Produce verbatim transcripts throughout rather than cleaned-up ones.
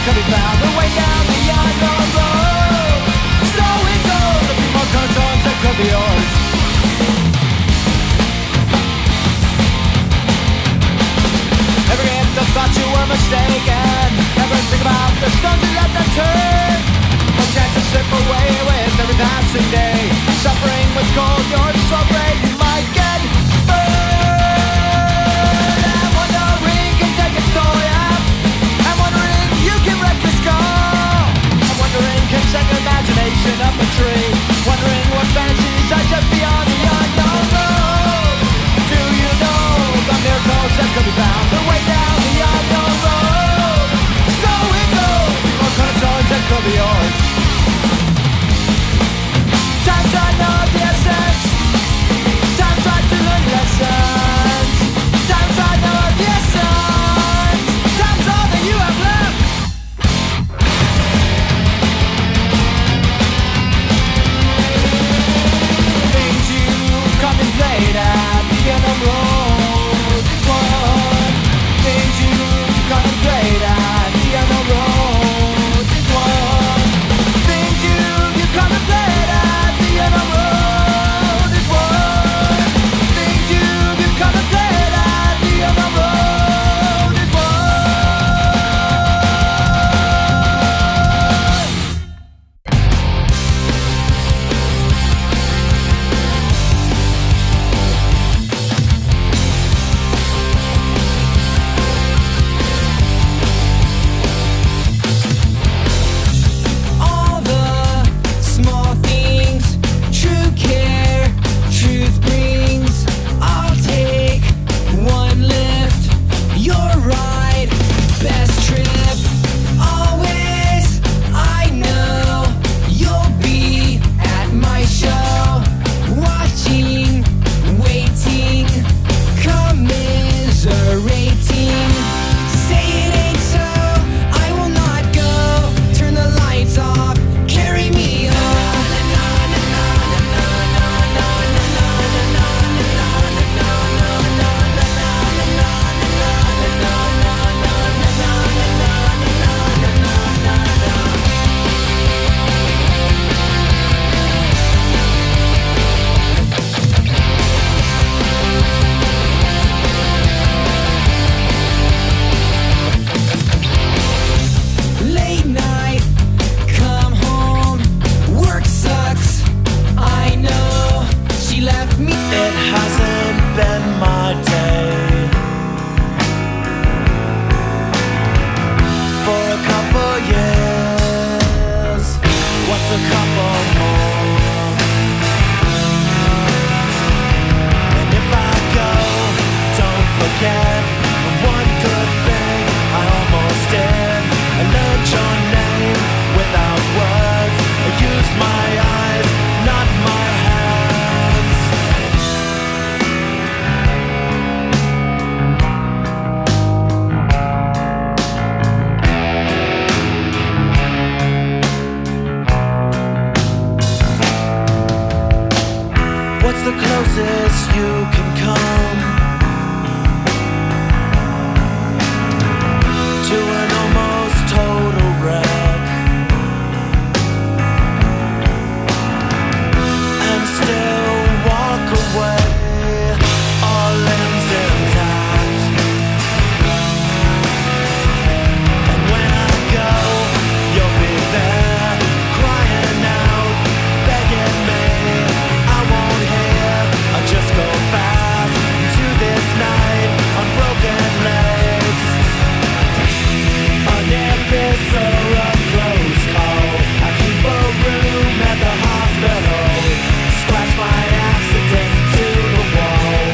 could be found the way down the unknown road. So it goes, a few more concerns that could be yours. Never get the thought you were mistaken. Never think about the stones you left unturned. No chance to slip away with every passing day. Suffering with cold, you're so afraid you might get burned. And wondering can take its toll, yeah. And wondering you can wreck your skull. I'm wondering can send your imagination up a tree. Wondering what fantasies are just beyond the unknown road. Do you know the miracles that could be found the way down the unknown road? So it goes, more concerns that could be yours. Times I know the essence. Times I to learn lessons. Times I know the essence. Times all that you have left. Things you contemplate at the end of road is one. Things you contemplate at the end of road is one. Things you you contemplate at the end of road is one. Things you you contemplate at the end of road is one. All the small things, true care, truth brings. I'll take one lift, your ride, best trip. Always, I know you'll be at my show, watching, waiting, commiserating. Say it ain't so, I will not go. Turn the lights off, carry me home. Late night, come home, work sucks. I know she left me. It hasn't been my day for a couple years. What's a couple more? And if I go, don't forget one good thing I almost did. I learned your name without words. I used my eyes, not my hands. What's the closest you can come to an almost total wreck and still walk away, all limbs intact? And when I go, you'll be there, crying out, begging me. I won't hear, I'll just go fast into this night on broken legs. An episode of close call. I keep a room at the hospital. Scratch my accident to the wall.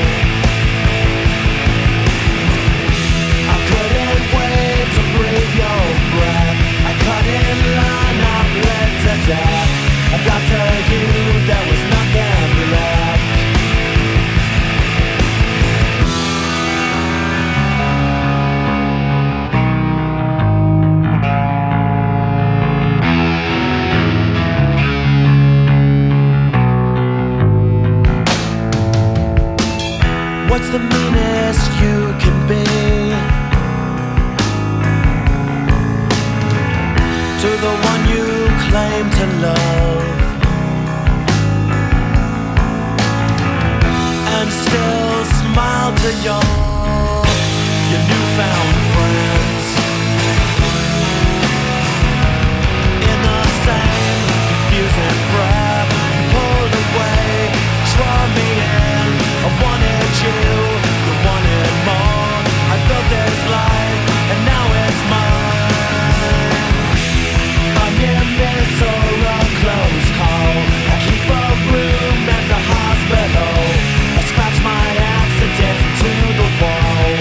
I couldn't wait to breathe your breath. I cut in line, I bled to death. I got to you, there was nothing left. What's the meanest you can be? to the one you claim to love, and still smile to your, your newfound friends. In the same confusing breath, you pulled away, draw me in. I wanted you, you wanted more. I built this life, and now it's mine. I'm in this or a close call. I keep a room at the hospital. I scratch my accident into the wall.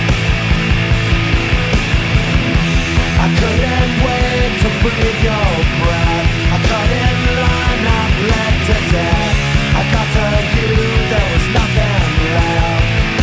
I couldn't wait to breathe your breath. I cut in line, I bled to death. I got to you, there was nothing left.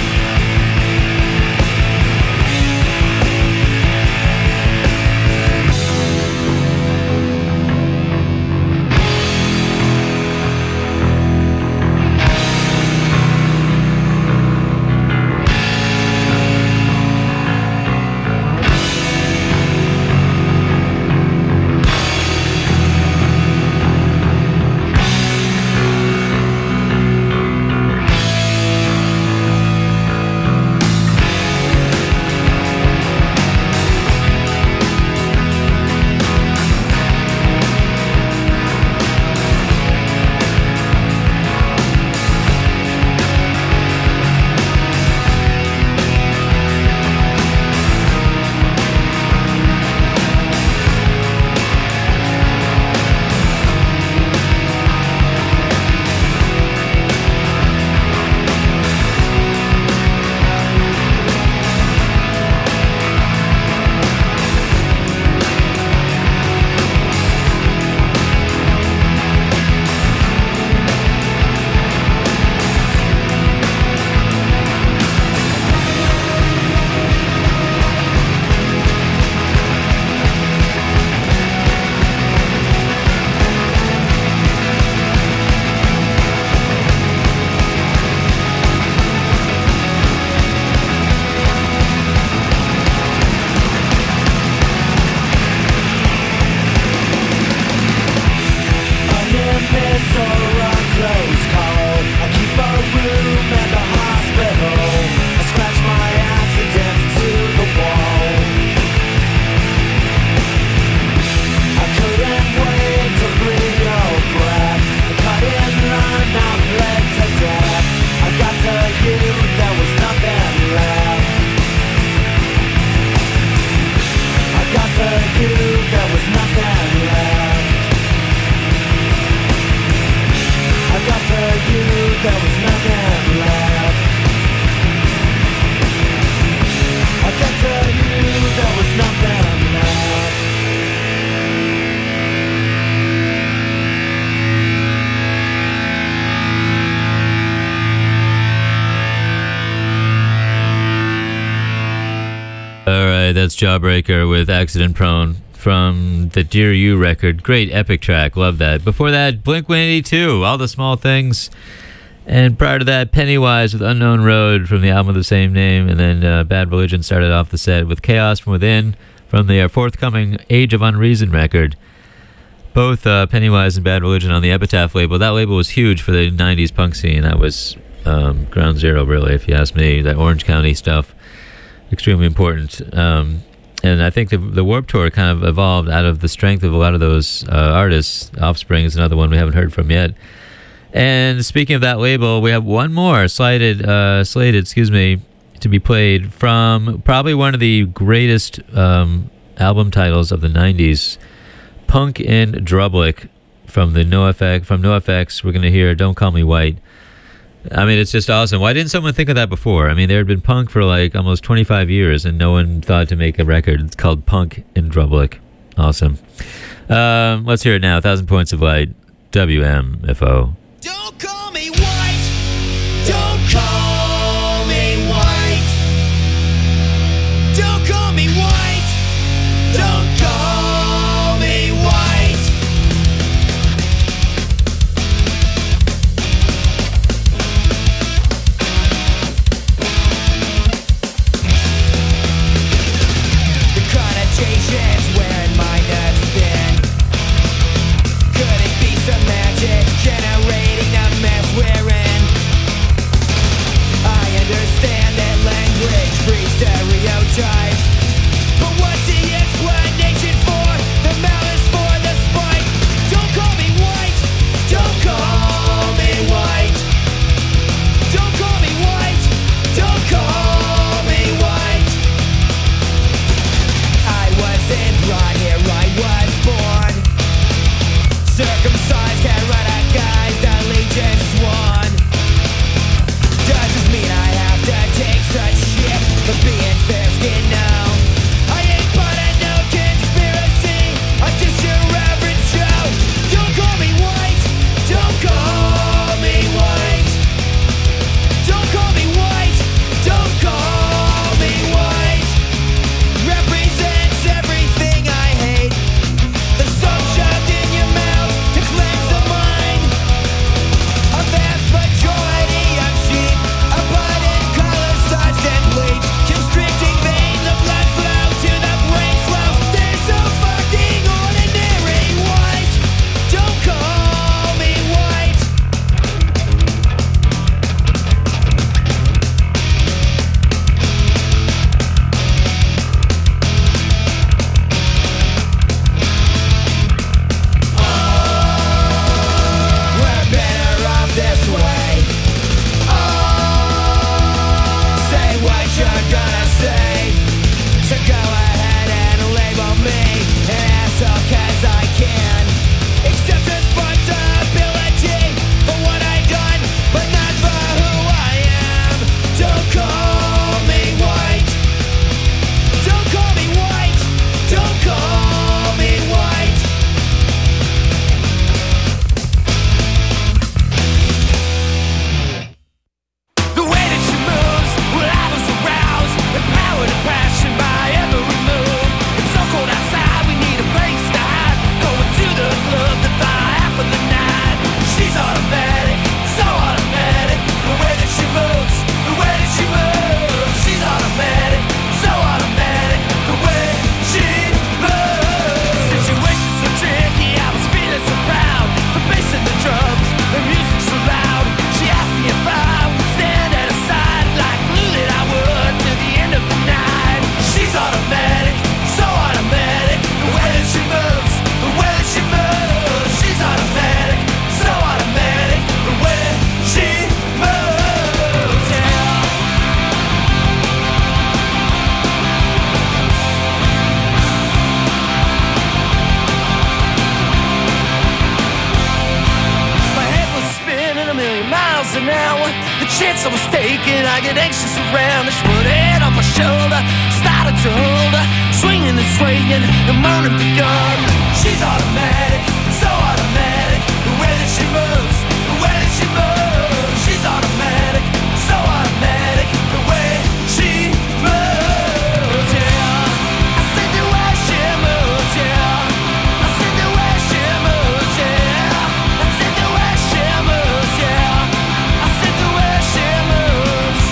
That's Jawbreaker with Accident Prone from the Dear You record. Great epic track. Love that. Before that, Blink one eighty-two, All the Small Things. And prior to that, Pennywise with Unknown Road from the album of the same name. And then uh, Bad Religion started off the set with Chaos from Within from the uh, forthcoming Age of Unreason record. Both uh, Pennywise and Bad Religion on the Epitaph label. That label was huge for the nineties punk scene. That was um, ground zero, really, if you ask me. That Orange County stuff. Extremely important, um, and I think the, the Warped Tour kind of evolved out of the strength of a lot of those uh, artists. Offspring is another one we haven't heard from yet. And speaking of that label, we have one more slated, uh, slated, excuse me, to be played from probably one of the greatest um, album titles of the nineties, Punk in Drublic from the NoFX. From NoFX, we're going to hear "Don't Call Me White." I mean, it's just awesome. Why didn't someone think of that before? I mean, there had been punk for like almost twenty-five years, and no one thought to make a record called Punk in Drublic. Awesome. Um, let's hear it now. Thousand Points of Light, W M F O. Don't call me white. Don't call me white. Don't call me white. Don't call me white. The connotations wearing my nuts thin. type. But what's the explanation for the malice, for the spite? Don't call me white, don't call me white. Don't call me white, don't call me white. I wasn't brought here, I was born circumcised, can't run a guy's allegiance sworn. Does this mean I have to take such shit for being fair-skinned now? I ain't part of no conspiracy, I'm just your average Joe. Don't call me white, don't call me white. Don't call me white, don't call me white. Represents everything I hate. The soap shoved in your mouth to cleanse the mind. A vast majority of sheep, a blood in color starched and bleached, constricting vein, the blood flow to the brain flow. They're so fucking ordinary white. Don't call me white. We're better off this way. Say what you're gonna say. So go ahead and label me an asshole, 'cause I can accept responsibility for what I've done, but not for who I am. Don't call me white. Don't call me white. Don't call me white. The way that she moves, well, I was aroused, empowered and passion by every move. It's so cold outside, we need a place to hide. Going to the club to buy half of the night. She's automatic, so automatic. The way that she moves, the way that she moves. She's automatic, so automatic. The way she moves. Situation's so tricky, I was feeling so proud. The bass and the drums, the music so loud. She asked me if I would stand at her side, like glue that I would to the end of the night. She's automatic, so automatic. The way that she moves, the way that she moves. She's automatic, so automatic. The way she moves, yeah. My head was spinning a million miles an hour. The chance I was taking, I get anxious around her. She put her head on my shoulder, started to hold her, swinging and swaying, the morning begun. She's automatic, so automatic. The way that she moves, the way that she moves. She's automatic, so automatic. The way she moves, yeah. I said the way she moves, yeah. I said the way she moves, yeah. I said the way she moves, yeah. I said the way she moves.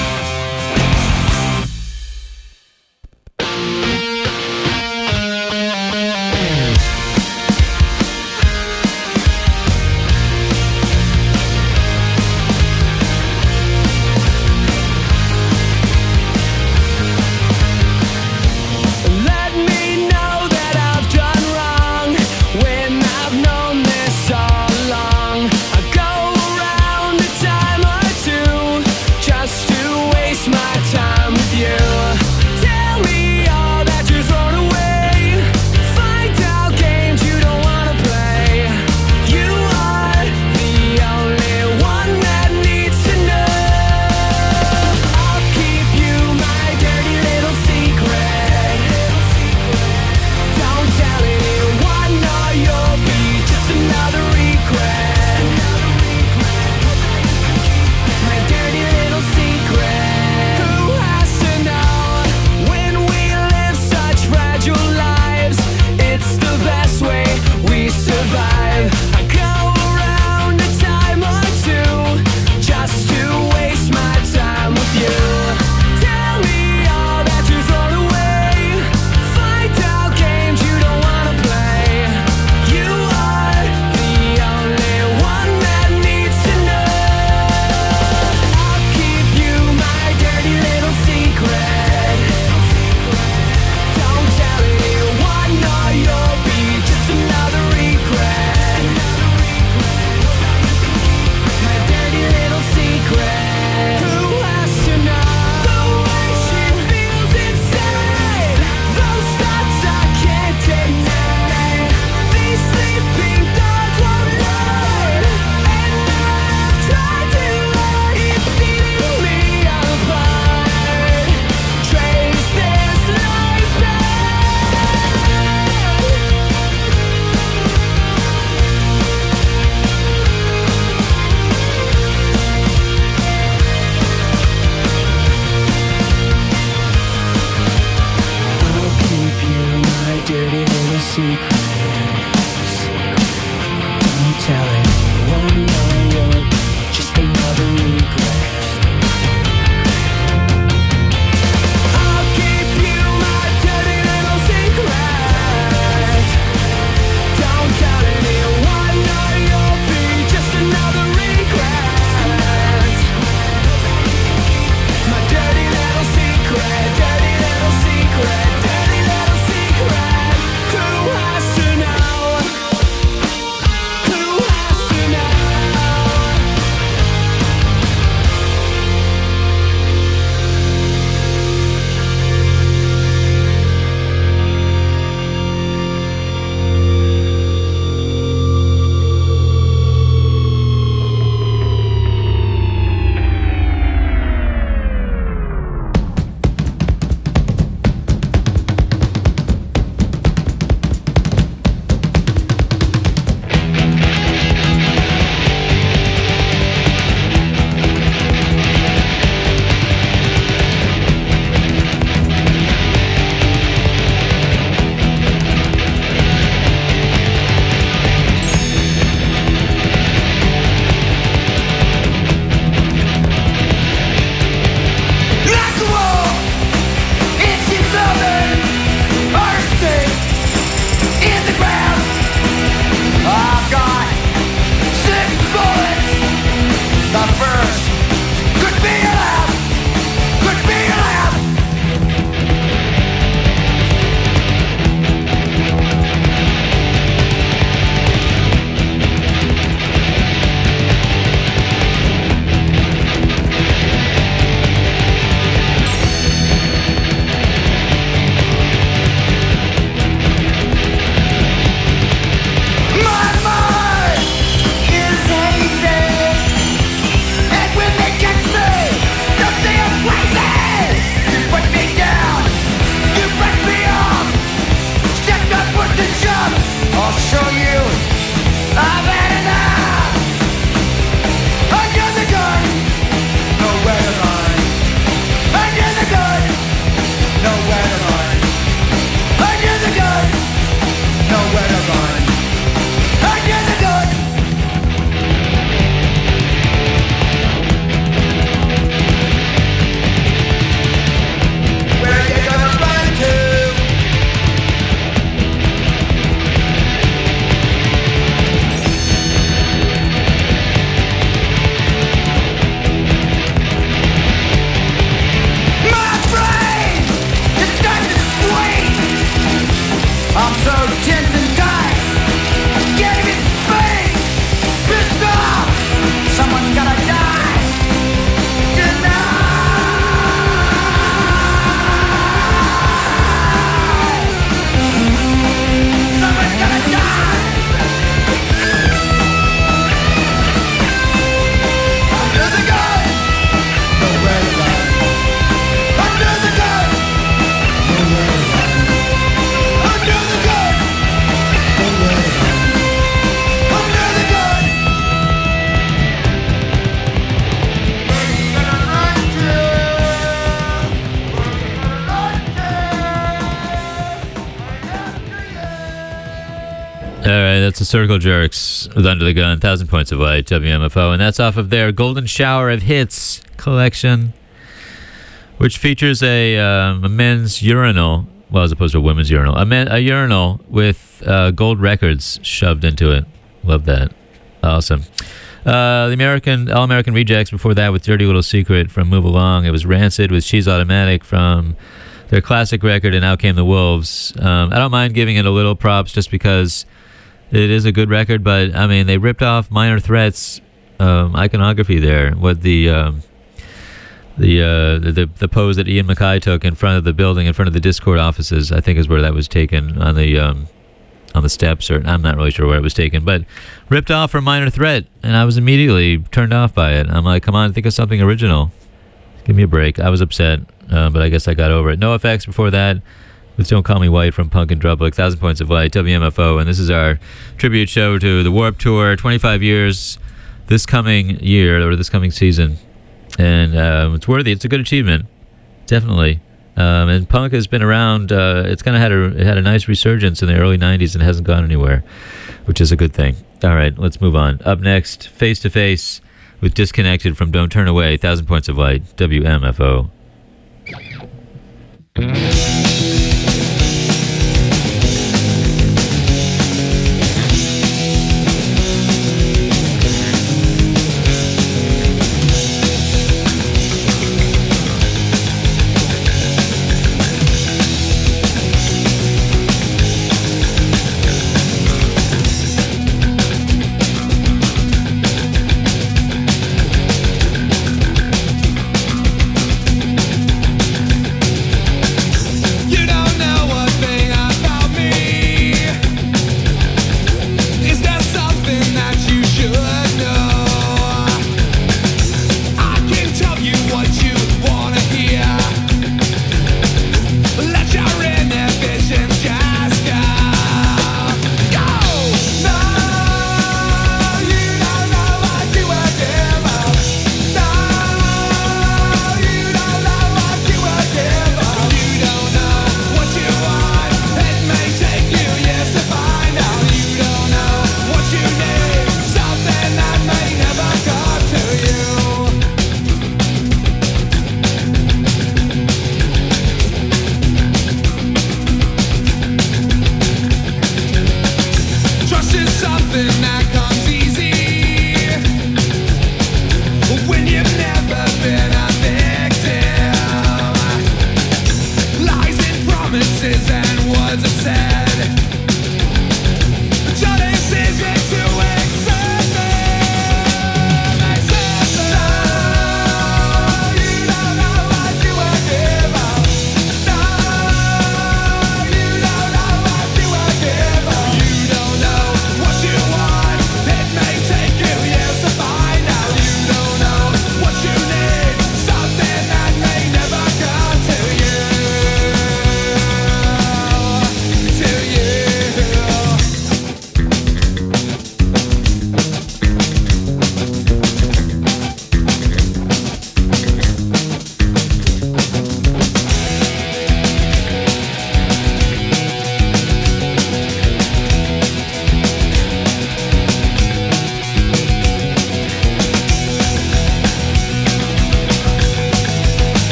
that's the Circle Jerks with Under the Gun, Thousand Points of Light, W M F O, and that's off of their Golden Shower of Hits collection, which features a, um, a men's urinal, well, as opposed to a women's urinal, a, men, a urinal with uh, gold records shoved into it. Love that. Awesome. Uh, the American All American Rejects before that with Dirty Little Secret from Move Along. It was Rancid with She's Automatic from their classic record, and Out Came the Wolves. Um, I don't mind giving it a little props just because it is a good record, but I mean, they ripped off Minor Threat's um, iconography there. What the um, the, uh, the the pose that Ian MacKaye took in front of the building, in front of the Discord offices, I think is where that was taken on the um, on the steps, or I'm not really sure where it was taken, but ripped off from Minor Threat, and I was immediately turned off by it. I'm like, come on, think of something original. Give me a break. I was upset, uh, but I guess I got over it. NoFX before that with Don't Call Me White from Punk and Drublic, Thousand Points of Light, W M F O, and this is our tribute show to the Warped Tour, twenty-five years this coming year, or this coming season, and uh, it's worthy. It's a good achievement, definitely. Um, and punk has been around. Uh, it's kind of had a it had a nice resurgence in the early nineties and hasn't gone anywhere, which is a good thing. All right, let's move on. Up next, Face to Face with Disconnected from Don't Turn Away, Thousand Points of Light, W M F O.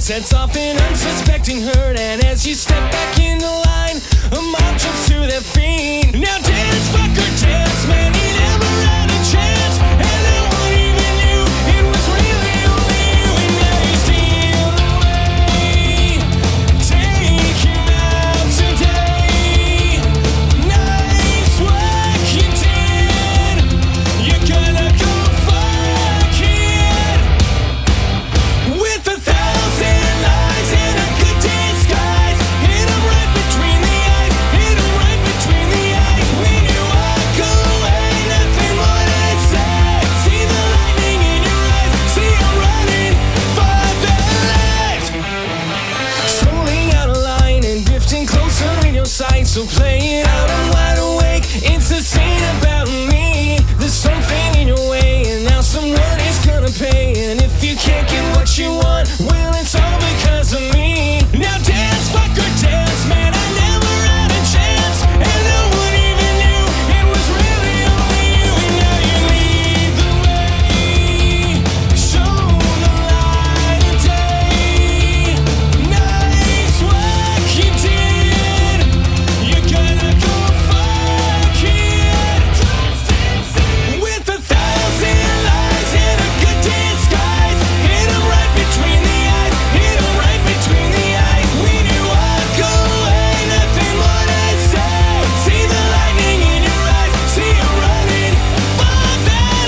sets off an unsuspecting herd, and as you step back in the line, a mob jumps to their feet. Now dance, fucker, dance, man, he never had a chance, and no one even knew it was really only you, and now you steal away. Take him out today. Nice work you did. You're gonna go fuck it. With a thousand lies and a good disguise, hit 'em right between the eyes, hit 'em right between the eyes. When you walk away, nothing more to say. See the lightning in your eyes, see 'em running for their lives. Strolling out of line and drifting closer in your sight, so play it out, I'm wide awake. It's a scene about me. There's something in your way, and now someone is gonna pay. And if you can't get what you want, well, it's all because of me. Now dance, fucker, dance, man, I never had a chance, and no one even knew it was really only you, and now you lead the way. Show the light of day. Nice work you did. You're gonna go fuck it. With a thousand lies and a good disguise, hit 'em right between the eyes, hit 'em right between the eyes. When you walk away, nothing more to say. See the lightning in your eyes, see 'em running for their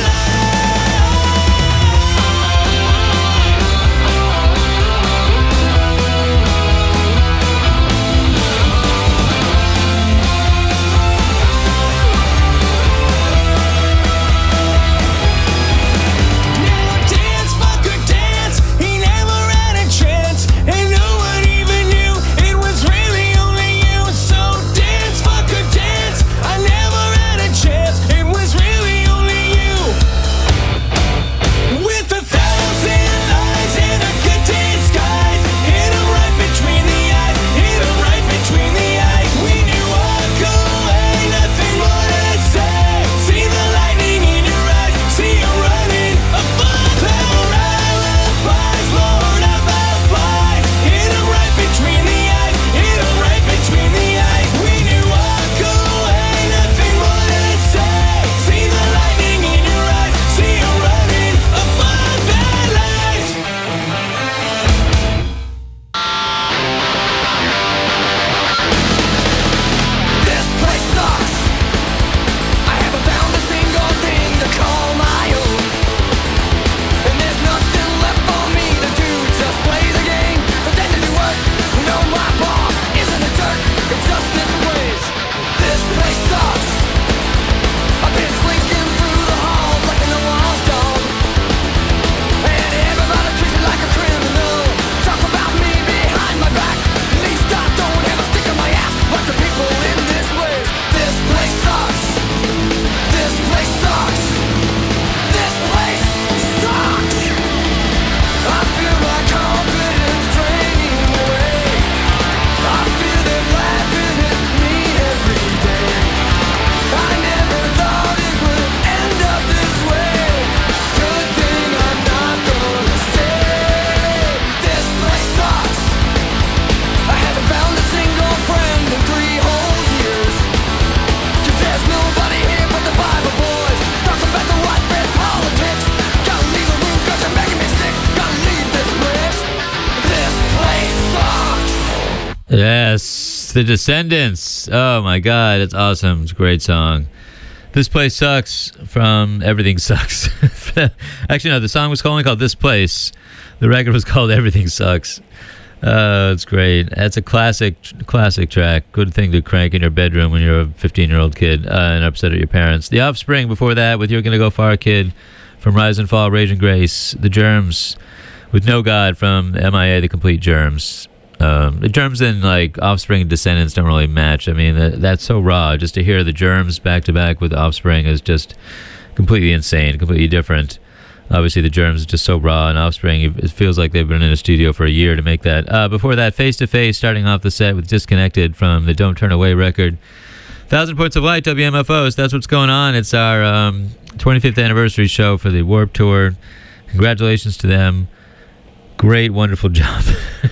Now dance, fucker, dance. He never had a chance, and no one even knew it was really only you. So dance, fucker, dance. I never had a chance, it was really only you. With a thousand lies and a good disguise, hit 'em right between the eyes, hit 'em right between the eyes. When you walk away, nothing more to say. See the lightning in your eyes, see 'em running above their alibis. Lord of our flies, hit 'em right between the eyes, hit 'em right between the eyes. When you walk away, nothing more to say. See the lightning in your eyes, see 'em running above their lives. This place sucks. I haven't found a single thing to call my own, and there's nothing left for me to do. Just play the game, pretend to do work. No, my boss isn't a jerk. It's just this place. This place sucks. I've been slinking through the halls like a no-one's dog, and everybody treats me like a criminal. Talk about me behind my back. At least I don't have a stick in my ass like the people in this place. This place sucks. This place sucks. This place sucks. I feel my confidence draining away. I feel them laughing at me every day. I never thought it would end up this way. Good thing I'm not gonna stay. This place sucks. I haven't found a single friend in three whole years. 'Cause there's nobody here but the Bible boys. Talk about the white bread politics. Gotta leave the room 'cause you're making me sick. Gotta leave this place. This place sucks. Yes, The Descendants. Oh my God, it's awesome. It's a great song. This Place Sucks from Everything Sucks. Actually, no, the song was only called This Place. The record was called Everything Sucks. Oh, it's great. It's a classic, classic track. Good thing to crank in your bedroom when you're a fifteen-year-old kid uh, and upset at your parents. The Offspring before that with You're Gonna Go Far, Kid from Rise and Fall, Rage and Grace. The Germs with No God from M I A, The Complete Germs. Um, the Germs and like Offspring and Descendants don't really match. I mean, that, that's so raw. Just to hear the Germs back to back with Offspring is just completely insane, completely different. Obviously, the Germs are just so raw, and Offspring, it feels like they've been in a studio for a year to make that. Uh, before that, Face to Face, starting off the set with Disconnected from the Don't Turn Away record. Thousand Points of Light, W M F Os, that's what's going on. It's our um, twenty-fifth anniversary show for the Warped Tour. Congratulations to them. Great, wonderful job.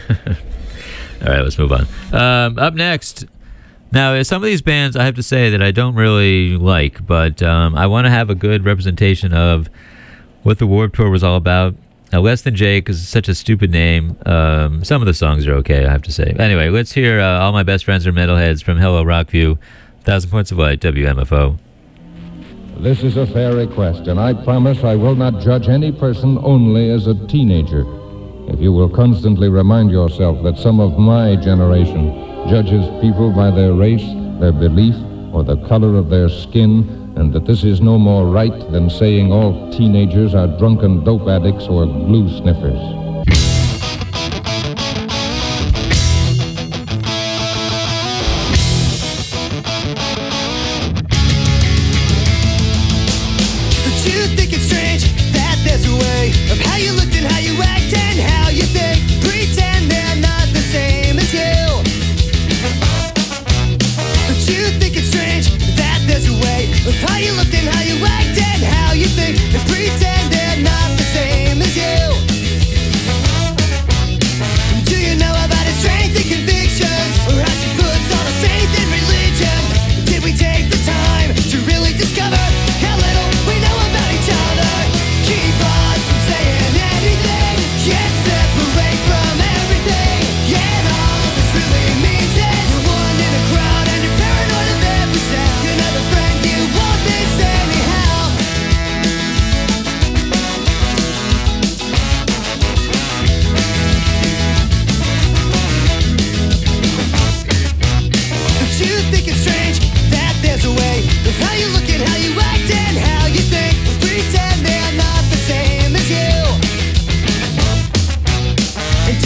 All right, let's move on. Um, up next, now some of these bands I have to say that I don't really like, but um, I want to have a good representation of what the Warped Tour was all about. Now, Less Than Jake is such a stupid name. Um, some of the songs are okay, I have to say. Anyway, let's hear uh, All My Best Friends Are Metalheads from Hello Rockview, Thousand Points of Light, W M F O. This is a fair request, and I promise I will not judge any person only as a teenager. If you will constantly remind yourself that some of my generation judges people by their race, their belief, or the color of their skin, and that this is no more right than saying all teenagers are drunken dope addicts or glue sniffers. And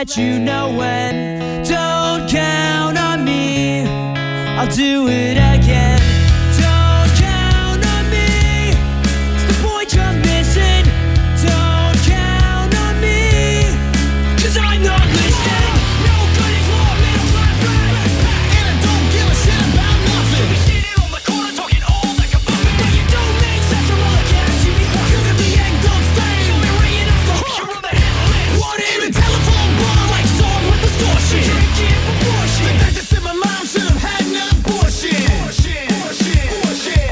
let you know when. Don't count on me, I'll do it again. Don't count on me, it's the point you're missing. Don't count on me, cause I'm not listening. Nobody's more than a flat friend, and I don't give a shit about nothing. You standing on the corner talking all like a buffet. Now you don't make sense from all the cash you be fucking. Cause if the egg don't stay, you'll be ringing off the hook. You're on the handle, what in a telephone bar like song with distortion. Drinking proportion, the fact that said my mom should have had an abortion. Abortion, abortion, abortion,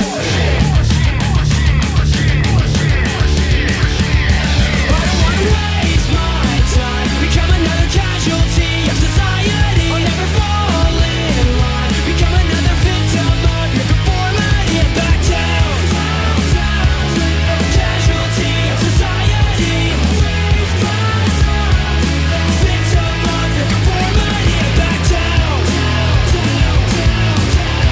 I don't wanna waste my time, become another casualty of society. I'll never fall in line, become another victim of your conformity. And back down, down, down, casualty of society. Waste my time, victim of your conformity. And back down, down, down, down,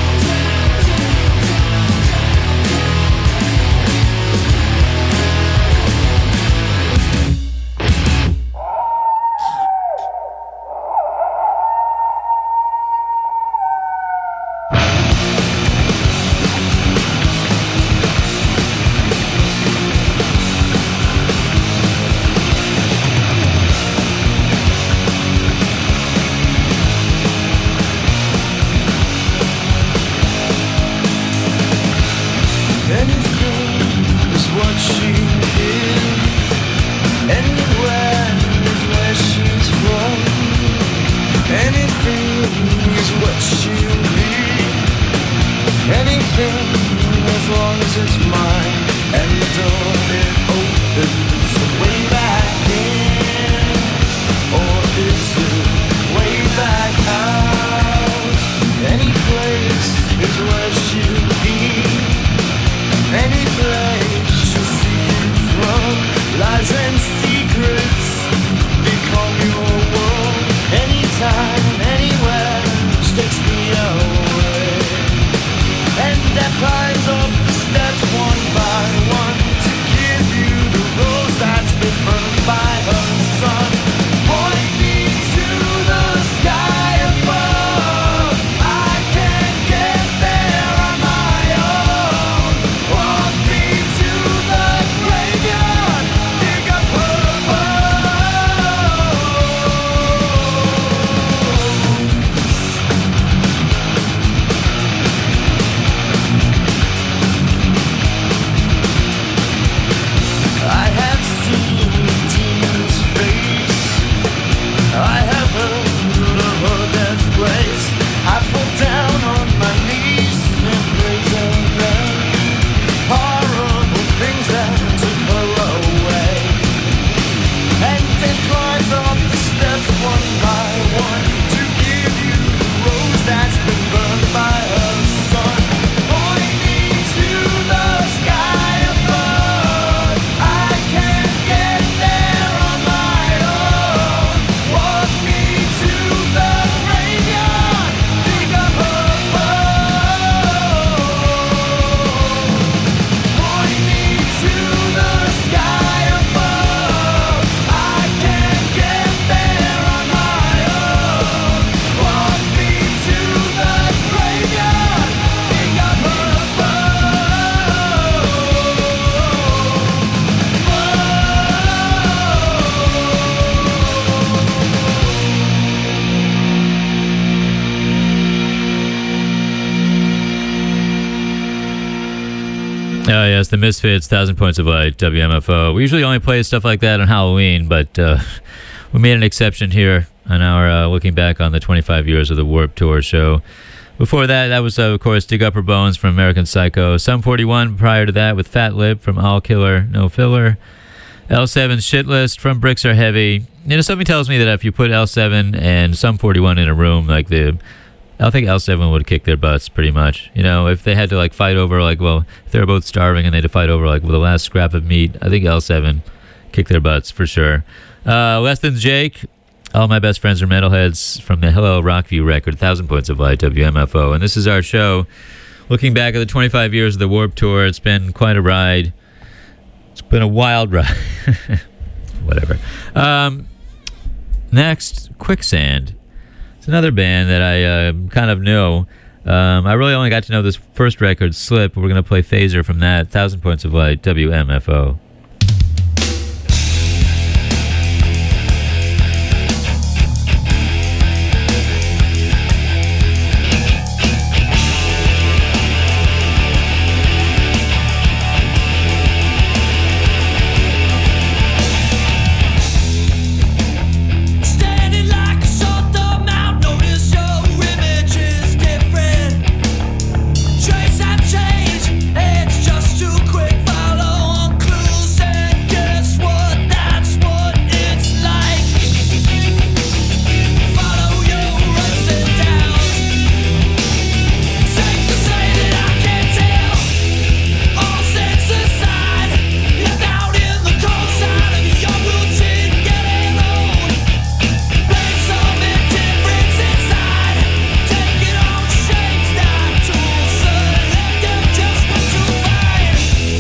anything is what she is. Anywhere is where she's from. Anything is what she'll be. Anything as long as it's mine. And the door it opens way back in, or is it way back out? Any place is where she'll be. Any place to see you from, lies and secrets become your world. Anytime, anywhere, takes me away. And that climbs up the steps one by one to give you the rose that's been burned by her sun. Point me to the sky above, I can't get there on my own. Walk me to the graveyard, dig up her I have seen the demon's face, I have heard of her death grace. I fall down on my knees and praise her name. Horrible things that took her away. And it climbs up the steps one by one to give you the rose that's been burned by her sun. Point me to the sky above, I can't get there on my own. Walk me to the graveyard, dig up her bones. Point me to the sky above, I can't get there on my own. Walk me to the graveyard, dig up her Oh, yes, the Misfits, Thousand Points of Light, W M F O. We usually only play stuff like that on Halloween, but uh, we made an exception here on our uh, looking back on the twenty-five years of the Warped Tour show. Before that, that was, uh, of course, Dig Up Her Bones from American Psycho. Sum forty-one prior to that with Fat Lip from All Killer, No Filler. L seven's Shit List from Bricks Are Heavy. You know, something tells me that if you put L seven and Sum forty-one in a room, like the... I think L seven would kick their butts pretty much. You know, if they had to like fight over like, well, if they were both starving and they had to fight over like well, the last scrap of meat, I think L seven kick their butts for sure. Uh, Less Than Jake, All My Best Friends Are Metalheads from the Hello Rockview record, Thousand Points of Light, W M F O. And this is our show looking back at the twenty-five years of the Warped Tour. It's been quite a ride. It's been a wild ride. Whatever. Um, Next, Quicksand. It's another band that I uh, kind of knew. Um, I really only got to know this first record, Slip. We're going to play Phaser from that. Thousand Points of Light, W M F O. Standing like a sore thumb out, notice your image is different. Trace have changed, it's just too quick. Follow on clues and guess what? That's what it's like. Follow your ups and downs. Safe to say that I can't tell. All sense aside, left out in the cold side of your routine, getting old. Blame some indifference inside. Take it on shapes, not tools. Select them just what you find.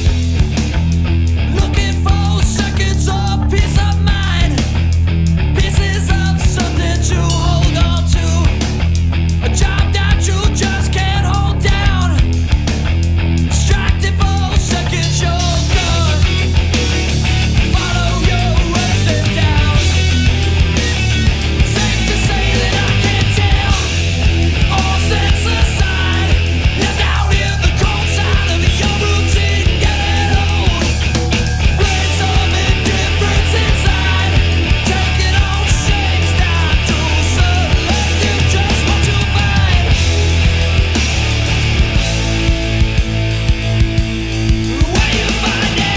Looking for seconds of peace of mind. Pieces of something to hold on to. A job that you just can't hold down. Distracted for seconds, you're gone. Follow your ups and downs. Safe to say that I can't tell. All sense aside, left out in the cold side of your routine, getting old. Blame some indifference inside. Take it on shapes, not tools. Selective, just what you find. Where you find it.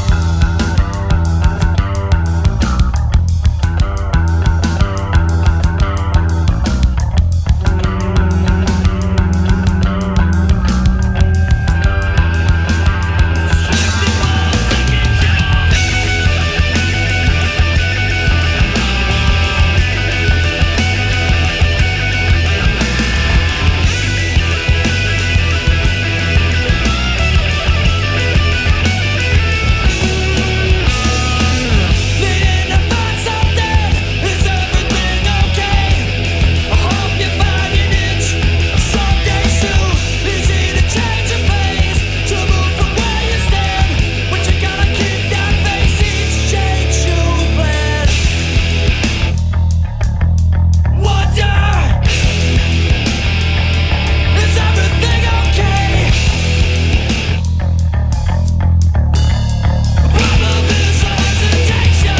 Needing to find something. Is everything okay? I hope you find an itch. Someday soon. Easy to change your face, to move from where you stand, but you gotta keep that face each change you plan. Wonder, is everything okay? Problem is hesitation.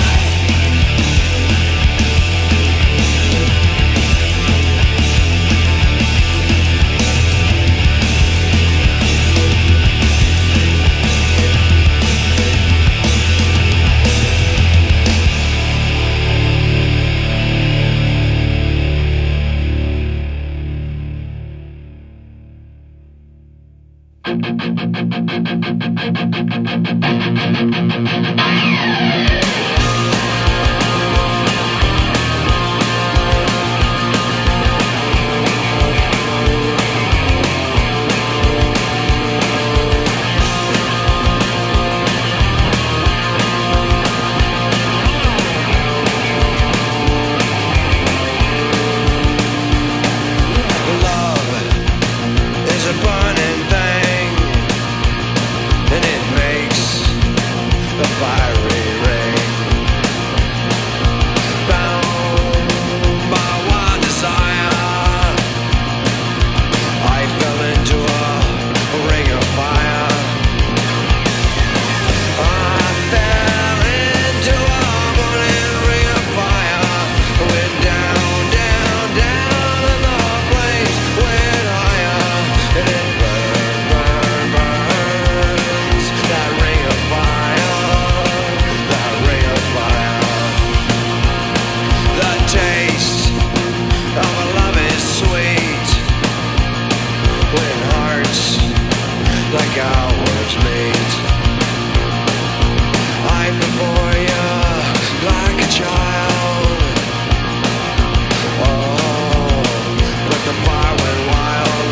Love is a burning thing, and it makes a fiery ring. Bound by one desire, I fell into a ring of fire. I fell into a burning ring of fire. Went down, down, down, and the flames went higher. And it burned, burned, burns. That ring of fire, that ring of fire. The taste of a love is sweet when hearts like ours meet. I before you like a child. Oh, but the fire went wild.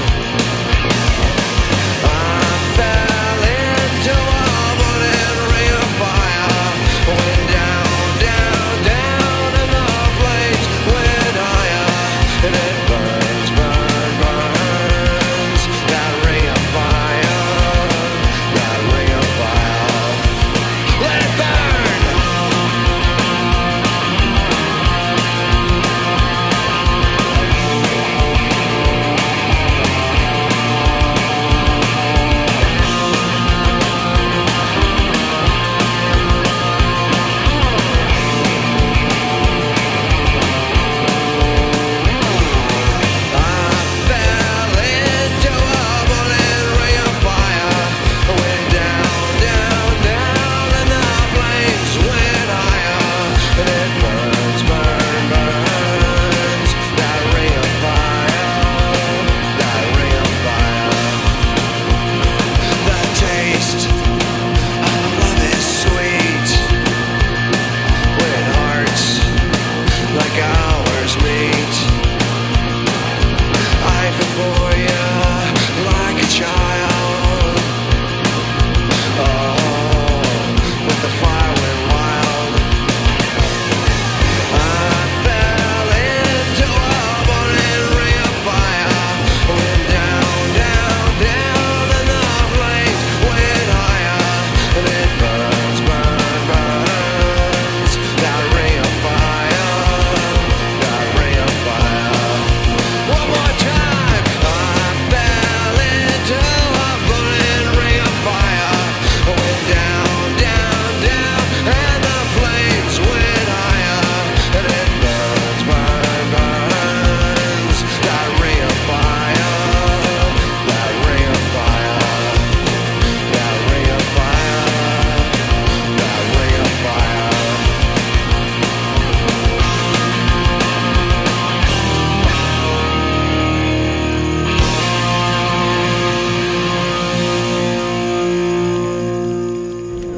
I fell into a burning ring of fire. Went down, down, down, and the flames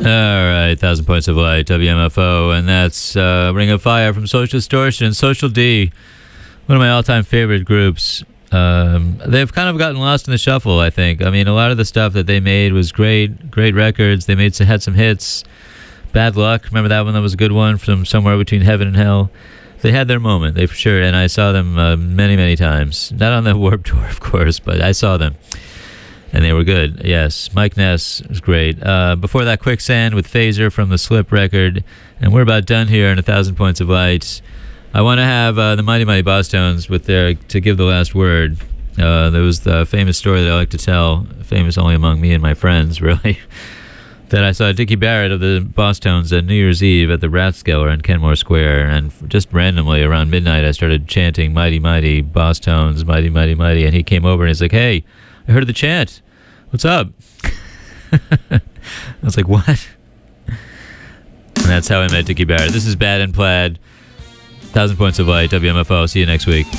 All right, Thousand Points of Light, W M F O, and that's uh, Ring of Fire from Social Distortion. Social D, one of my all-time favorite groups. Um, they've kind of gotten lost in the shuffle, I think. I mean, a lot of the stuff that they made was great, great records. They made had some hits. Bad Luck, remember that one? That was a good one, from Somewhere Between Heaven and Hell. They had their moment, they for sure, and I saw them uh, many, many times. Not on the Warped Tour, of course, but I saw them. And they were good, yes. Mike Ness was great. Uh, before that, Quicksand with Phaser from the Slip record. And we're about done here in A Thousand Points of Light. I want to have uh, the Mighty Mighty Bosstones with their to give the last word. Uh, there was the famous story that I like to tell, famous only among me and my friends, really, that I saw Dickie Barrett of the Bosstones at New Year's Eve at the Rathskeller in Kenmore Square, and just randomly around midnight I started chanting Mighty Mighty Bosstones, Mighty Mighty Mighty, and he came over and he's like, "Hey, I heard the chant. What's up?" I was like, "What?" And that's how I met Dickie Barrett. This is Bad and Plaid. Thousand Points of Light, W M F O. See you next week.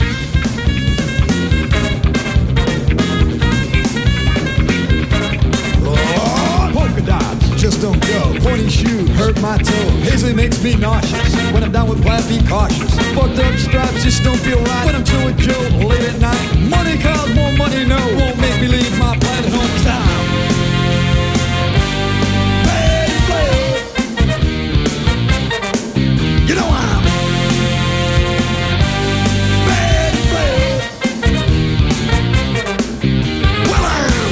Oh, polka dots just don't go. Pointy shoes hurt my toe. Paisley makes me nauseous. When I'm down with plaid, be cautious. Fucked up stripes just don't feel right. When I'm chill with Joe late at night. Money calls, more money no. Won't make me leave my plaid at home town. You know I'm bad, bad. Well, I'm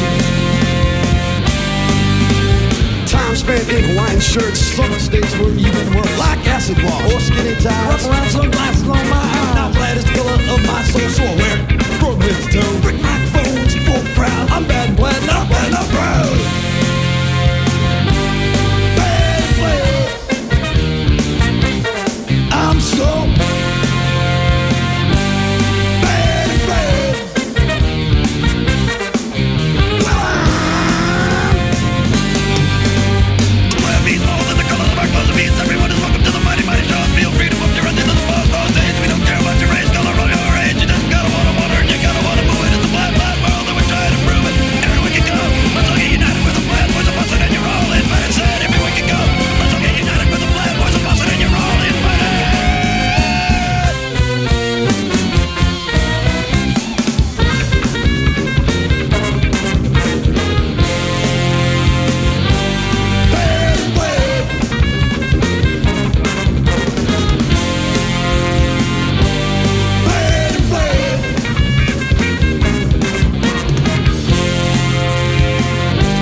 time spent in Hawaiian shirts. Summer states were even worse. Like acid wash or skinny ties. Wrap around sunglasses on my eyes. Now plaid is the color of my soul. So I wear it from head to toe. Brick microphones, full crowd. I'm bad and plaid, not bad.